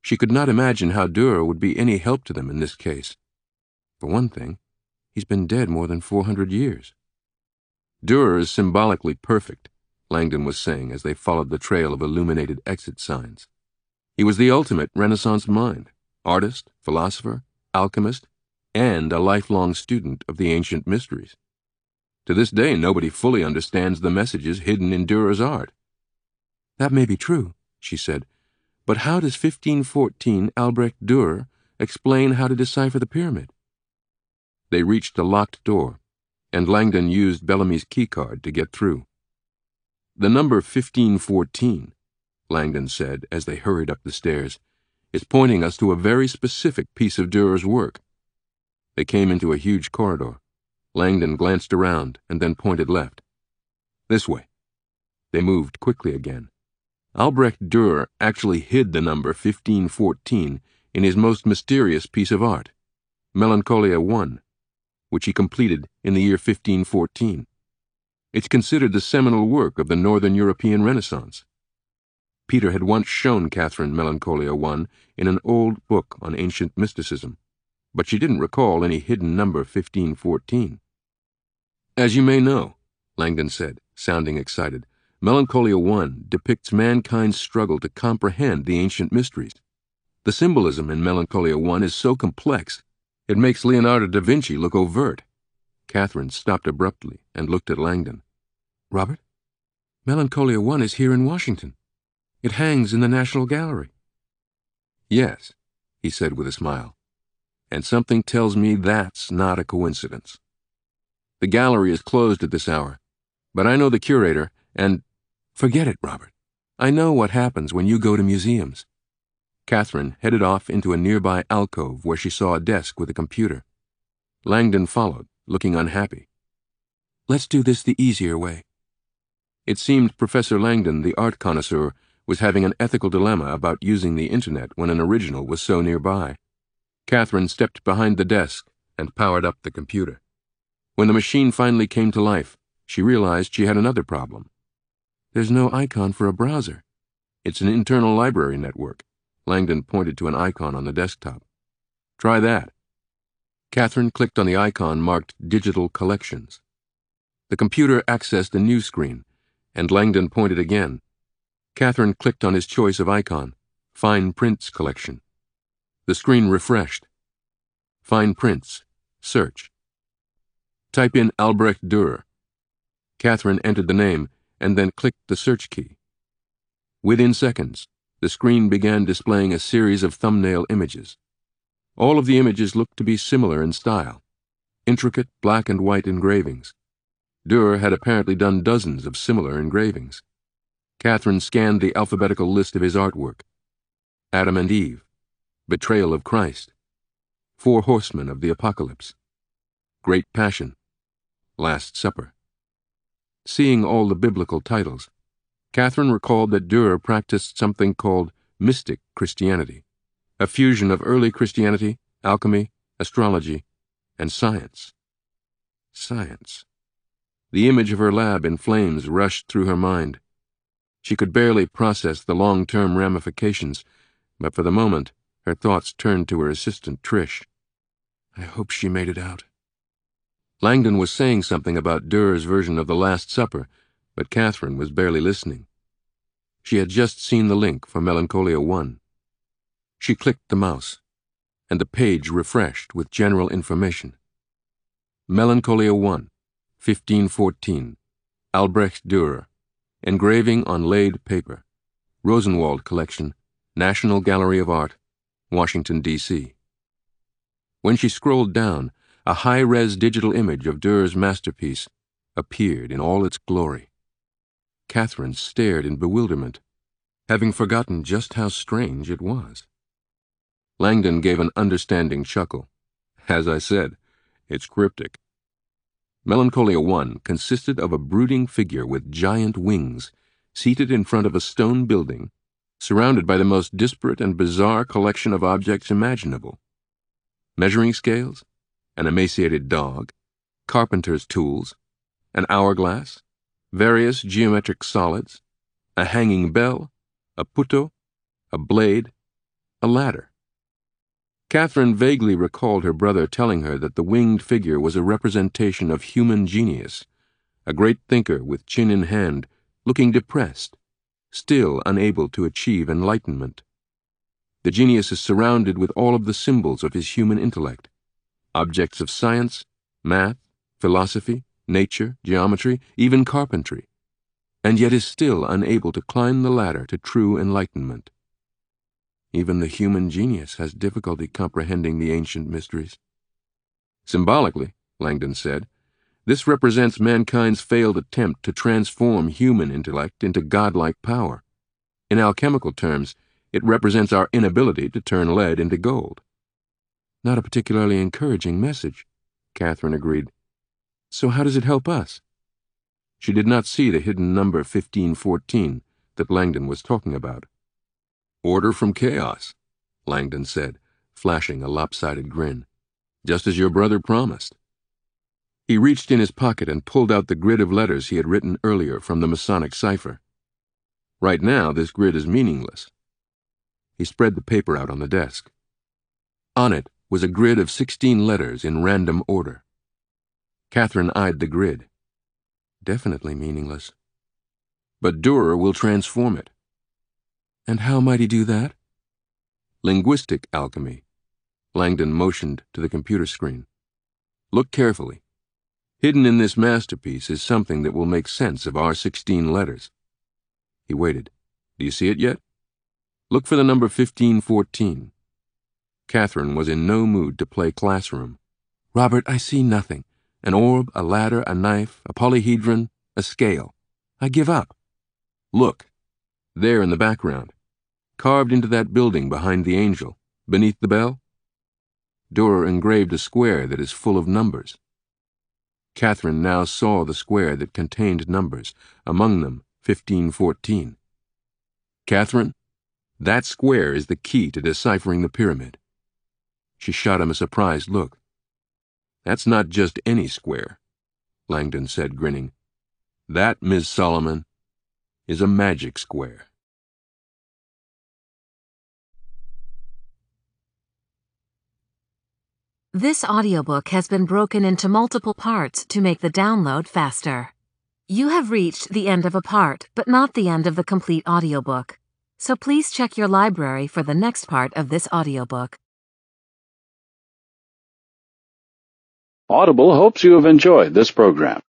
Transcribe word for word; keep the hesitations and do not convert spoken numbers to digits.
She could not imagine how Dürer would be any help to them in this case. For one thing, he's been dead more than four hundred years. Dürer is symbolically perfect, Langdon was saying as they followed the trail of illuminated exit signs. He was the ultimate Renaissance mind, artist, philosopher, alchemist, and a lifelong student of the ancient mysteries. To this day, nobody fully understands the messages hidden in Dürer's art. That may be true, she said, but how does fifteen fourteen Albrecht Dürer explain how to decipher the pyramid? They reached a locked door, and Langdon used Bellamy's keycard to get through. The number fifteen fourteen, Langdon said as they hurried up the stairs, is pointing us to a very specific piece of Dürer's work. They came into a huge corridor. Langdon glanced around and then pointed left. This way. They moved quickly again. Albrecht Dürer actually hid the number fifteen fourteen in his most mysterious piece of art, Melancholia one, which he completed in the year fifteen fourteen. It's considered the seminal work of the Northern European Renaissance. Peter had once shown Catherine Melancholia one in an old book on ancient mysticism, but she didn't recall any hidden number fifteen fourteen. As you may know, Langdon said, sounding excited, Melancholia one depicts mankind's struggle to comprehend the ancient mysteries. The symbolism in Melancholia one is so complex, it makes Leonardo da Vinci look overt. Catherine stopped abruptly and looked at Langdon. Robert, Melancholia one is here in Washington. It hangs in the National Gallery. Yes, he said with a smile, and something tells me that's not a coincidence. The gallery is closed at this hour, but I know the curator, and forget it, Robert. I know what happens when you go to museums. Catherine headed off into a nearby alcove where she saw a desk with a computer. Langdon followed, looking unhappy. Let's do this the easier way. It seemed Professor Langdon, the art connoisseur, was having an ethical dilemma about using the internet when an original was so nearby. Catherine stepped behind the desk and powered up the computer. When the machine finally came to life, she realized she had another problem. There's no icon for a browser. It's an internal library network. Langdon pointed to an icon on the desktop. Try that. Catherine clicked on the icon marked Digital Collections. The computer accessed a new screen, and Langdon pointed again. Catherine clicked on his choice of icon, Fine Prints Collection. The screen refreshed. Fine Prints. Search. Type in Albrecht Dürer. Catherine entered the name and then clicked the search key. Within seconds, the screen began displaying a series of thumbnail images. All of the images looked to be similar in style, intricate black and white engravings. Dürer had apparently done dozens of similar engravings. Catherine scanned the alphabetical list of his artwork. Adam and Eve, Betrayal of Christ, Four Horsemen of the Apocalypse, Great Passion, Last Supper. Seeing all the biblical titles, Catherine recalled that Dürer practiced something called mystic Christianity, a fusion of early Christianity, alchemy, astrology, and science. Science. The image of her lab in flames rushed through her mind. She could barely process the long-term ramifications, but for the moment, her thoughts turned to her assistant, Trish. I hope she made it out. Langdon was saying something about Dürer's version of the Last Supper, but Catherine was barely listening. She had just seen the link for Melancholia one. She clicked the mouse, and the page refreshed with general information. Melancholia one, fifteen fourteen, Albrecht Dürer, engraving on laid paper, Rosenwald Collection, National Gallery of Art, Washington, D C When she scrolled down, a high-res digital image of Dürer's masterpiece appeared in all its glory. Catherine stared in bewilderment, having forgotten just how strange it was. Langdon gave an understanding chuckle. As I said, it's cryptic. Melancholia one consisted of a brooding figure with giant wings, seated in front of a stone building, surrounded by the most disparate and bizarre collection of objects imaginable. Measuring scales, an emaciated dog, carpenter's tools, an hourglass, various geometric solids, a hanging bell, a putto, a blade, A ladder. Catherine vaguely recalled her brother telling her that the winged figure was a representation of human genius, a great thinker with chin in hand, looking depressed, still unable to achieve enlightenment. The genius is surrounded with all of the symbols of his human intellect, objects of science, math, philosophy, nature, geometry, even carpentry, and yet is still unable to climb the ladder to true enlightenment. Even the human genius has difficulty comprehending the ancient mysteries. Symbolically, Langdon said, this represents mankind's failed attempt to transform human intellect into godlike power. In alchemical terms, it represents our inability to turn lead into gold. Not a particularly encouraging message, Catherine agreed. So how does it help us? She did not see the hidden number fifteen fourteen that Langdon was talking about. Order from chaos, Langdon said, flashing a lopsided grin. Just as your brother promised. He reached in his pocket and pulled out the grid of letters he had written earlier from the Masonic cipher. Right now, this grid is meaningless. He spread the paper out on the desk. On it was a grid of sixteen letters in random order. Catherine eyed the grid. Definitely meaningless. But Dürer will transform it. And how might he do that? Linguistic alchemy. Langdon motioned to the computer screen. Look carefully. Hidden in this masterpiece is something that will make sense of our sixteen letters. He waited. Do you see it yet? Look for the number fifteen fourteen. Catherine was in no mood to play classroom. Robert, I see nothing. An orb, a ladder, a knife, a polyhedron, a scale. I give up. Look. There in the background. Carved into that building behind the angel, beneath the bell. Dürer engraved a square that is full of numbers. Catherine now saw the square that contained numbers, among them fifteen fourteen. Catherine, that square is the key to deciphering the pyramid. She shot him a surprised look. That's not just any square, Langdon said, grinning. That, Miss Solomon, is a magic square. This audiobook has been broken into multiple parts to make the download faster. You have reached the end of a part, but not the end of the complete audiobook. So please check your library for the next part of this audiobook. Audible hopes you have enjoyed this program.